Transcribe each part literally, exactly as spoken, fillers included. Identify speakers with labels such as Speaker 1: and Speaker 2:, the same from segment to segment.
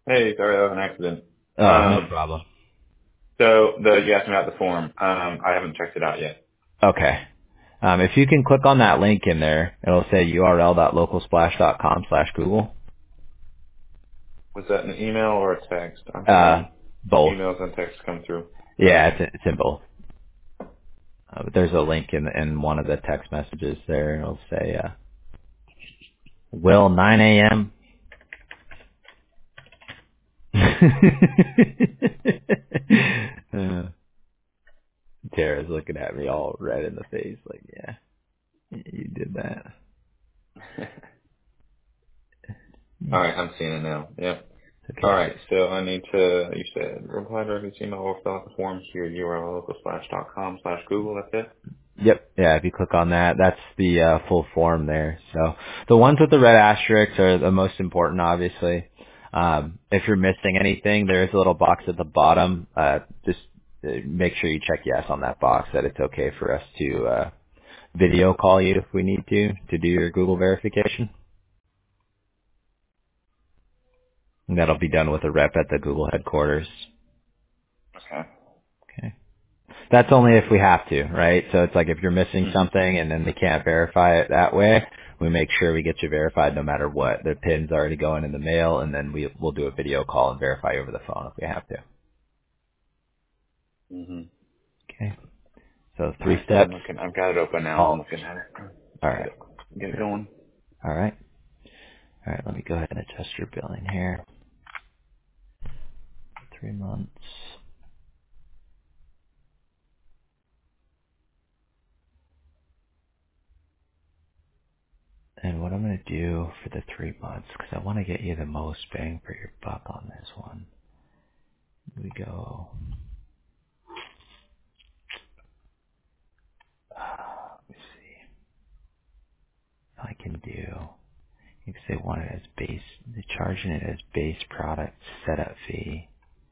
Speaker 1: Hey, sorry, that was an accident.
Speaker 2: Oh, no
Speaker 1: Um,
Speaker 2: problem.
Speaker 1: so the you asked me about the form. Um, I haven't checked it out yet.
Speaker 2: Okay. Um, if you can click on that link in there, it'll say url.localsplash.com slash Google.
Speaker 1: Was that an email or a text? I'm
Speaker 2: Uh,
Speaker 1: seeing
Speaker 2: both.
Speaker 1: emails and texts come through.
Speaker 2: Yeah,
Speaker 1: Okay.
Speaker 2: it's, it's in both. Uh, but there's a link in, in one of the text messages there. It'll say, uh, Will, nine a.m. uh, Tara's looking at me all red in the face like, yeah, you did that.
Speaker 1: All
Speaker 2: Yeah.
Speaker 1: right, I'm seeing it now. Yep. All
Speaker 2: Okay.
Speaker 1: right, so I need to. You said reply directly to email or fill out the form here. U R L local slash dot com slash Google. That's it.
Speaker 2: Yep. Yeah, if you click on that, that's the uh, full form there. So the ones with the red asterisks are the most important, obviously. Um, if you're missing anything, there is a little box at the bottom. Uh, just uh, make sure you check yes on that box that it's okay for us to uh, video call you if we need to to do your Google verification. And that'll be done with a rep at the Google headquarters.
Speaker 1: Okay.
Speaker 2: Okay. That's only if we have to, right? So it's like if you're missing
Speaker 1: Mhm.
Speaker 2: something and then they can't verify it that way, we make sure we get you verified no matter what. The pin's already going in the mail, and then we we'll do a video call and verify over the phone if we have to.
Speaker 1: Mhm.
Speaker 2: Okay. So
Speaker 1: All
Speaker 2: three
Speaker 1: right. I'm
Speaker 2: steps.
Speaker 1: looking. I've got it open now. I'm
Speaker 2: All.
Speaker 1: looking at it.
Speaker 2: All
Speaker 1: Get
Speaker 2: right.
Speaker 1: it. Get it going.
Speaker 2: All right. All right. Let me go ahead and adjust your billing here. Three months. And what I'm going to do for the three months, because I want to get you the most bang for your buck on this one. We go. Uh, let me see if I can do. If they want it as base, they're charging it as base product setup fee.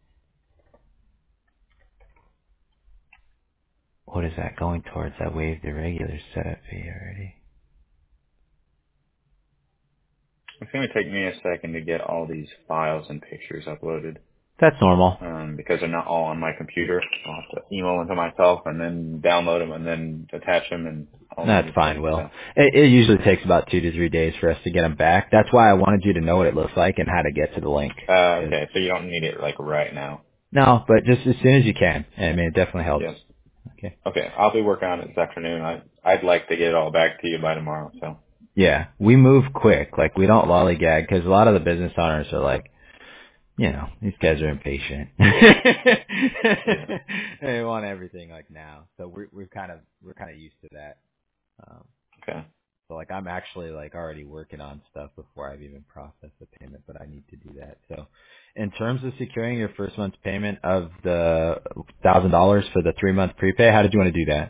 Speaker 2: What is that going towards? I waived the regular setup fee already.
Speaker 1: It's going to take me a second to get all these files and pictures uploaded.
Speaker 2: That's normal.
Speaker 1: Um, because they're not all on my computer. I'll have to email them to myself and then download them and then attach them and all that
Speaker 2: That's
Speaker 1: good stuff.
Speaker 2: fine, Will.
Speaker 1: So,
Speaker 2: It, it usually takes about two to three days for us to get them back. That's why I wanted you to know what it looks like and how to get to the link.
Speaker 1: uh,
Speaker 2: 'Cause-
Speaker 1: okay, so you don't need it like right now.
Speaker 2: No, but just as soon as you can. I mean, it definitely helps.
Speaker 1: Yes.
Speaker 2: Okay.
Speaker 1: Okay, I'll be working on it this afternoon. I I'd like to get it all back to you by tomorrow. So.
Speaker 2: Yeah, we move quick. Like we don't lollygag because a lot of the business owners are like, you know, these guys are impatient.
Speaker 1: Yeah.
Speaker 2: They want everything like now. So we're we're kind of we're kind of used to that. Um,
Speaker 1: Okay.
Speaker 2: so like I'm actually like already working on stuff before I've even processed the payment, but I need to do that. So in terms of securing your first month's payment of the thousand dollars for the three month prepay, how did you want to do that?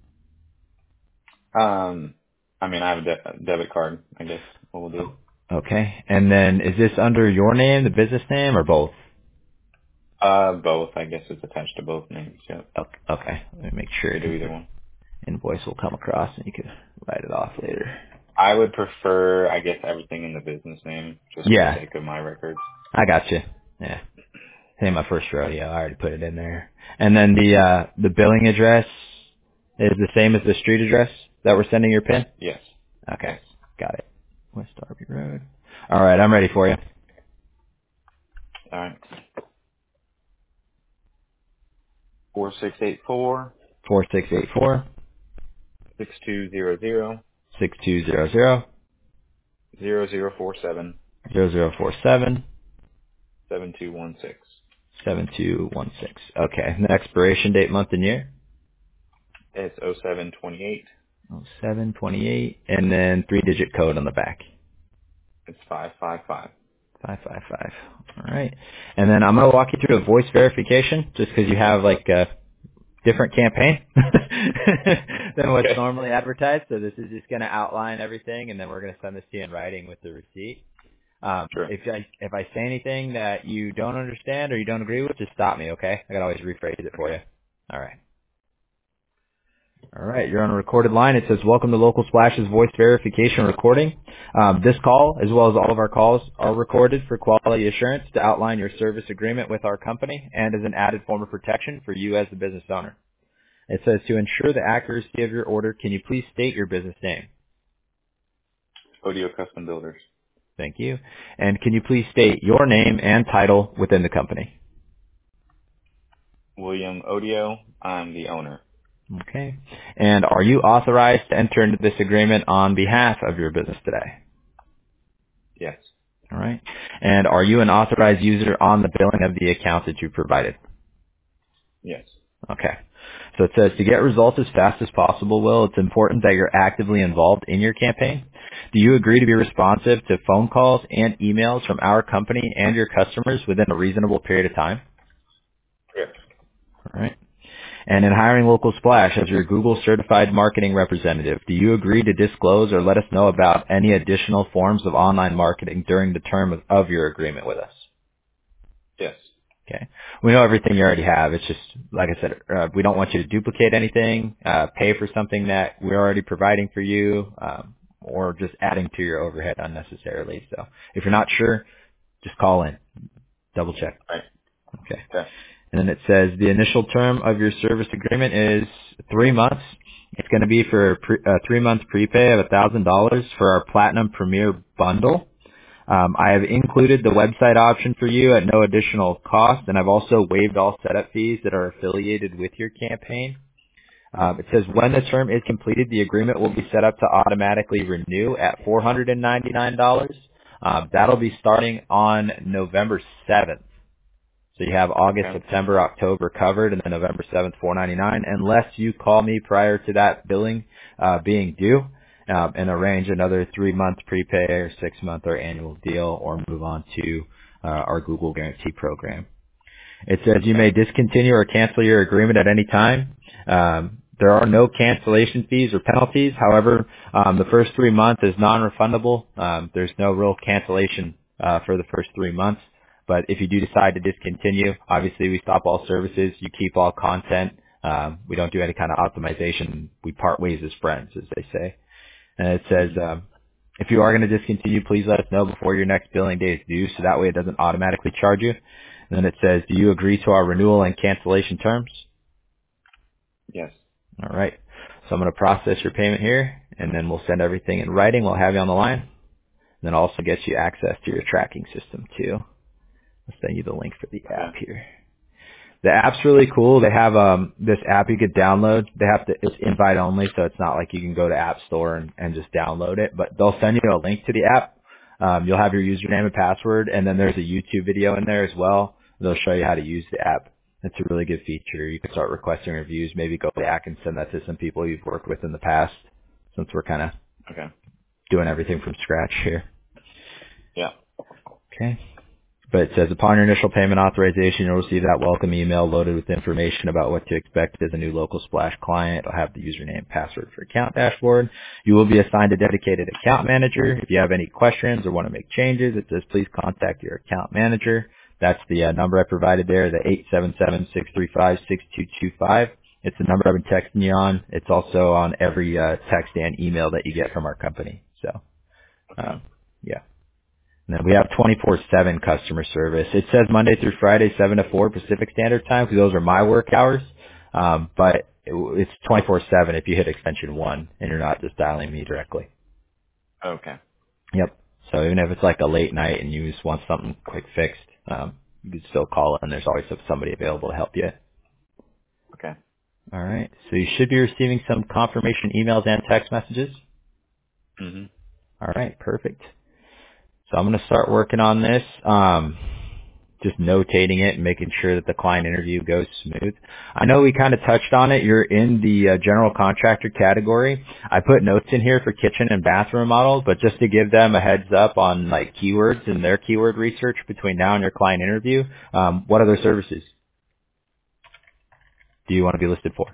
Speaker 1: Um, I mean, I have a de- debit card. I guess what we'll do.
Speaker 2: Okay. And then is this under your name, the business name, or both?
Speaker 1: Uh, both. I guess it's attached to both names. Yeah.
Speaker 2: Okay. Okay. Let me make
Speaker 1: You
Speaker 2: sure
Speaker 1: could do
Speaker 2: because
Speaker 1: either
Speaker 2: your
Speaker 1: one.
Speaker 2: invoice will come across and you can write it off later.
Speaker 1: I would prefer, I guess, everything in the business name, just for the
Speaker 2: Yeah,
Speaker 1: sake of my records.
Speaker 2: I got you. Yeah. Hey, my first rodeo. I already put it in there. And then the uh the billing address is the same as the street address that we're sending your pin?
Speaker 1: Yes.
Speaker 2: Okay.
Speaker 1: Yes.
Speaker 2: Got it. West Darby Road. All right, I'm ready for you.
Speaker 1: All right. Four six eight four
Speaker 2: Four six eight four
Speaker 1: six two zero zero
Speaker 2: six two zero zero
Speaker 1: zero zero four seven
Speaker 2: zero zero four seven
Speaker 1: seven two one six.
Speaker 2: seven two one six. Okay. And the expiration date, month and year?
Speaker 1: It's oh seven twenty eight.
Speaker 2: Oh seven twenty eight. And then three digit code on the back.
Speaker 1: It's five five five.
Speaker 2: Five five five. All right. And then I'm gonna walk you through a voice verification just because you have like a different campaign than what's
Speaker 1: Okay.
Speaker 2: normally advertised. So this is just gonna outline everything, and then we're gonna send this to you in writing with the receipt. Um,
Speaker 1: Sure.
Speaker 2: if I if I say anything that you don't understand or you don't agree with, just stop me, okay? I can always rephrase it for
Speaker 1: Okay.
Speaker 2: you. All right. All right, you're on a recorded line. It says, welcome to Local Splash's voice verification recording. Um, this call, as well as all of our calls, are recorded for quality assurance to outline your service agreement with our company and as an added form of protection for you as the business owner. It says, to ensure the accuracy of your order, can you please state your business name?
Speaker 1: Audio Custom Builders.
Speaker 2: Thank you. And can you please state your name and title within the company?
Speaker 1: William Odio. I'm the owner.
Speaker 2: Okay. And are you authorized to enter into this agreement on behalf of your business today?
Speaker 1: Yes.
Speaker 2: All right. And are you an authorized user on the billing of the account that you provided?
Speaker 1: Yes.
Speaker 2: Okay. So it says to get results as fast as possible, Will, it's important that you're actively involved in your campaign. Do you agree to be responsive to phone calls and emails from our company and your customers within a reasonable period of time?
Speaker 1: Yes.
Speaker 2: All right. And in hiring Local Splash as your Google certified marketing representative, do you agree to disclose or let us know about any additional forms of online marketing during the term of, of your agreement with us?
Speaker 1: Yes.
Speaker 2: Okay. We know everything you already have. It's just, like I said, uh, we don't want you to duplicate anything, uh, pay for something that we're already providing for you, um, or just adding to your overhead unnecessarily. So if you're not sure, just call in. Double check.
Speaker 1: Right.
Speaker 2: Okay.
Speaker 1: Okay.
Speaker 2: And then it says the initial term of your service agreement is three months. It's going to be for a, pre- a three-month prepay of one thousand dollars for our Platinum Premier bundle. Um, I have included the website option for you at no additional cost, and I've also waived all setup fees that are affiliated with your campaign. Um, it says when the term is completed, the agreement will be set up to automatically renew at four hundred ninety-nine dollars. Um, that'll be starting on November seventh. So you have August,
Speaker 1: Okay.
Speaker 2: September, October covered, and then November seventh, four ninety-nine, unless you call me prior to that billing uh, being due um, and arrange another three-month prepay or six-month or annual deal or move on to uh, our Google Guarantee program. It says you may discontinue or cancel your agreement at any time. Um, there are no cancellation fees or penalties. However, um, the first three months is non-refundable. Um, there's no real cancellation uh, for the first three months. But if you do decide to discontinue, obviously we stop all services. You keep all content. Um, we don't do any kind of optimization. We part ways as friends, as they say. And it says um, if you are going to discontinue, please let us know before your next billing day is due, so that way it doesn't automatically charge you. And then it says, do you agree to our renewal and cancellation terms?
Speaker 1: Yes.
Speaker 2: All right. So I'm going to process your payment here, and then we'll send everything in writing. We'll have you on the line. And then I'll also get you access to your tracking system, too. I'll send you the link for the
Speaker 1: Okay.
Speaker 2: app here. The app's really cool. They have um this app you could download. They have to it's invite only, so it's not like you can go to App Store and, and just download it. But they'll send you a link to the app. Um, you'll have your username and password, and then there's a YouTube video in there as well. They'll show you how to use the app. It's a really good feature. You can start requesting reviews. Maybe go back and send that to some people you've worked with in the past, since we're kind of
Speaker 1: Okay.
Speaker 2: doing everything from scratch here.
Speaker 1: Yeah.
Speaker 2: Okay. But it says upon your initial payment authorization, you'll receive that welcome email loaded with information about what to expect as a new Local Splash client. It'll have the username, password for account dashboard. You will be assigned a dedicated account manager. If you have any questions or want to make changes, it says please contact your account manager. That's the uh, number I provided there, the eight seven seven, six three five, six two two five. It's the number I've been texting you on. It's also on every uh, text and email that you get from our company. So,
Speaker 1: Okay.
Speaker 2: um, yeah. And then we have twenty-four seven customer service. It says Monday through Friday, seven to four Pacific Standard Time, because those are my work hours. Um, but it, it's twenty-four seven if you hit extension one and you're not just dialing me directly.
Speaker 1: Okay.
Speaker 2: Yep. So even if it's like a late night and you just want something quick fixed, um, you can still call and there's always somebody available to help you.
Speaker 1: Okay.
Speaker 2: All right. So you should be receiving some confirmation emails and text messages.
Speaker 1: Mhm.
Speaker 2: All right. Perfect. So I'm going to start working on this. Um, just notating it and making sure that the client interview goes smooth. I know we kind of touched on it. You're in the uh, general contractor category. I put notes in here for kitchen and bathroom models, but just to give them a heads up on like keywords and their keyword research between now and your client interview, um, what other services do you want to be listed for?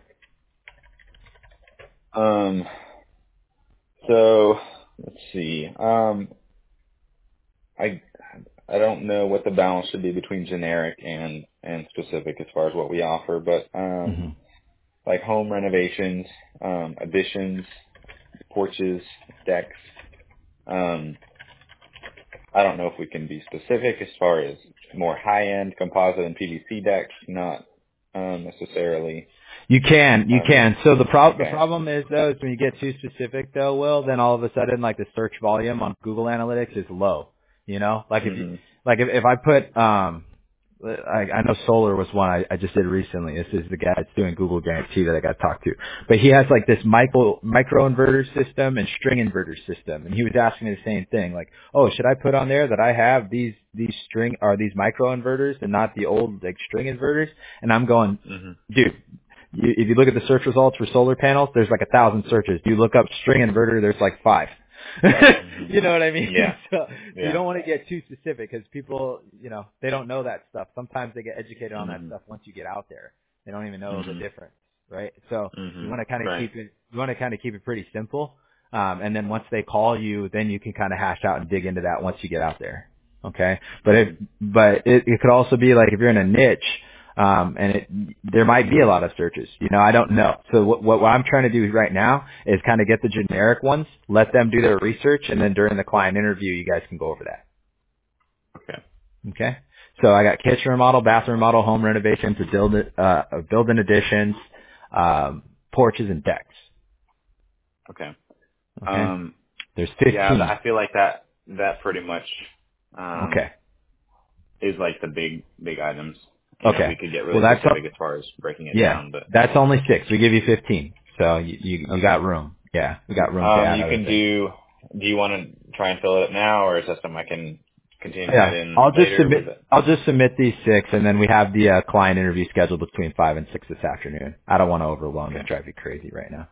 Speaker 1: Um. So let's see. Um. I I don't know what the balance should be between generic and and specific as far as what we offer, but um,
Speaker 2: hmm
Speaker 1: like home renovations, um, additions, porches, decks. Um, I don't know if we can be specific as far as more high-end composite and P V C decks, not um, necessarily.
Speaker 2: You can, you
Speaker 1: Um,
Speaker 2: can. So the prob the
Speaker 1: okay.
Speaker 2: problem is though, is when you get too specific though, Will, then all of a sudden like the search volume on Google Analytics is low. You know, like if you,
Speaker 1: Mhm.
Speaker 2: like if, if I put, um, I, I know solar was one I, I just did recently. This is the guy that's doing Google Guarantee that I got to talk to. But he has like this micro micro inverter system and string inverter system, and he was asking me the same thing, like, oh, should I put on there that I have these these string or these micro inverters and not the old like string inverters? And I'm going,
Speaker 1: Mhm.
Speaker 2: dude. You, if you look at the search results for solar panels, there's like a thousand searches. You look up string inverter, there's like five.
Speaker 1: Mhm.
Speaker 2: You know what I mean?
Speaker 1: Yeah.
Speaker 2: So, so you
Speaker 1: Yeah.
Speaker 2: don't want to get too specific because people, you know, they don't know that stuff. Sometimes they get educated on that
Speaker 1: Mhm.
Speaker 2: stuff once you get out there. They don't even know the
Speaker 1: Mhm.
Speaker 2: difference, right? So you
Speaker 1: Mhm.
Speaker 2: want to kind of
Speaker 1: Right.
Speaker 2: keep it, you want to kind of keep it pretty simple. Um, and then once they call you, then you can kind of hash out and dig into that once you get out there. Okay. But it,
Speaker 1: Mhm.
Speaker 2: but it, it could also be like if you're in a niche, um, and it, there might be a lot of searches. You know, I don't know. So what, what I'm trying to do right now is kind of get the generic ones, let them do their research, and then during the client interview, you guys can go over that.
Speaker 1: Okay.
Speaker 2: Okay. So I got kitchen remodel, bathroom remodel, home renovations, a build, uh, a build-in additions, um, porches and decks.
Speaker 1: Okay.
Speaker 2: Okay.
Speaker 1: Um,
Speaker 2: There's
Speaker 1: yeah, th-
Speaker 2: fifteen.
Speaker 1: I feel like that that pretty much um
Speaker 2: Okay.
Speaker 1: is like the big big items. You know, we
Speaker 2: Okay.
Speaker 1: could get
Speaker 2: Well,
Speaker 1: really
Speaker 2: that's
Speaker 1: specific as far as breaking it
Speaker 2: yeah.
Speaker 1: down, but
Speaker 2: That's only six. We give you fifteen, so you you, you got room. Yeah, we got room to
Speaker 1: um,
Speaker 2: add
Speaker 1: you
Speaker 2: other
Speaker 1: can
Speaker 2: things.
Speaker 1: do. Do you want to try and fill it up now, or is that something I can continue to add
Speaker 2: Yeah,
Speaker 1: in
Speaker 2: I'll just
Speaker 1: later with
Speaker 2: submit.
Speaker 1: it?
Speaker 2: I'll just submit these six, and then we have the uh, client interview scheduled between five and six this afternoon. I don't want to overwhelm you
Speaker 1: Okay.
Speaker 2: and drive you crazy right now.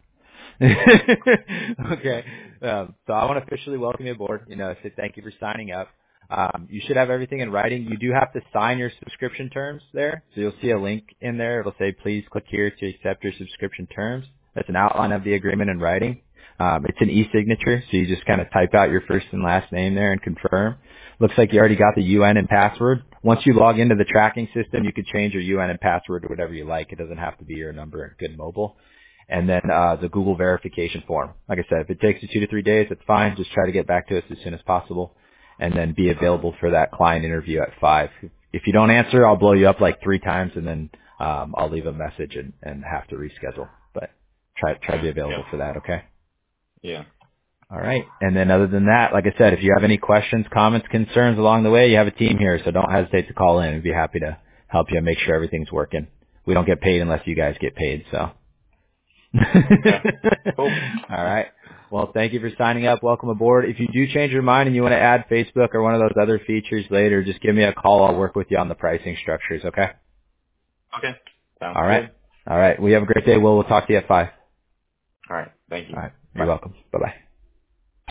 Speaker 2: Okay, um, so I want to officially welcome you aboard. You know, say thank you for signing up. Um, you should have everything in writing. You do have to sign your subscription terms there, so you'll see a link in there. It'll say, "Please click here to accept your subscription terms." That's an outline of the agreement in writing. Um, it's an e-signature, so you just kind of type out your first and last name there and confirm. Looks like you already got the U N and password. Once you log into the tracking system, you could change your U N and password to whatever you like. It doesn't have to be your number and Good Mobile. And then uh, the Google verification form. Like I said, if it takes you two to three days, that's fine. Just try to get back to us as soon as possible, and then be available for that client interview at five. If you don't answer, I'll blow you up like three times, and then um, I'll leave a message and, and have to reschedule. But try try to be
Speaker 1: Yeah.
Speaker 2: available for that. Okay.
Speaker 1: Yeah.
Speaker 2: All right. And then other than that, like I said, if you have any questions, comments, concerns along the way, you have a team here, so don't hesitate to call in. We'd be happy to help you and make sure everything's working. We don't get paid unless you guys get paid, so.
Speaker 1: Okay. Cool.
Speaker 2: All right. Well, thank you for signing up. Welcome aboard. If you do change your mind and you want to add Facebook or one of those other features later, just give me a call. I'll work with you on the pricing structures, okay?
Speaker 1: Okay. Sounds
Speaker 2: All right.
Speaker 1: good.
Speaker 2: All right. We have a great day. We'll, we'll talk to you at five.
Speaker 1: All right. Thank you.
Speaker 2: All right. You're
Speaker 1: Bye.
Speaker 2: welcome. Bye-bye.